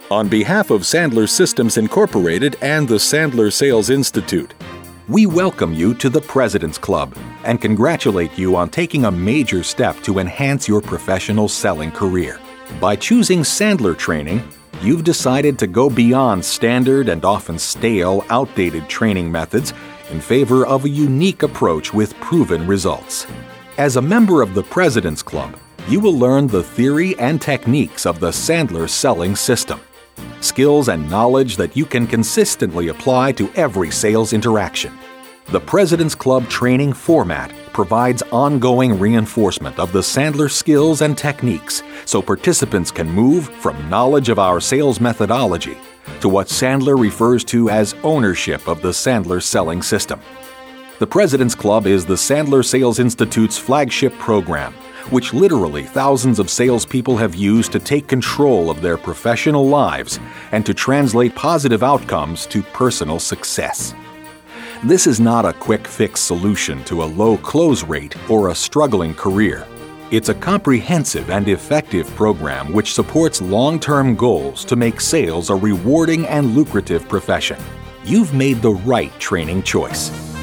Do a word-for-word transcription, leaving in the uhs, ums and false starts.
On behalf of Sandler Systems Incorporated and the Sandler Sales Institute, we welcome you to the President's Club and congratulate you on taking a major step to enhance your professional selling career. By choosing Sandler Training, you've decided to go beyond standard and often stale, outdated training methods in favor of a unique approach with proven results. As a member of the President's Club, you will learn the theory and techniques of the Sandler selling system, skills and knowledge that you can consistently apply to every sales interaction. The President's Club training format provides ongoing reinforcement of the Sandler skills and techniques so participants can move from knowledge of our sales methodology to what Sandler refers to as ownership of the Sandler selling system. The President's Club is the Sandler Sales Institute's flagship program, which literally thousands of salespeople have used to take control of their professional lives and to translate positive outcomes to personal success. This is not a quick-fix solution to a low close rate or a struggling career. It's a comprehensive and effective program which supports long-term goals to make sales a rewarding and lucrative profession. You've made the right training choice.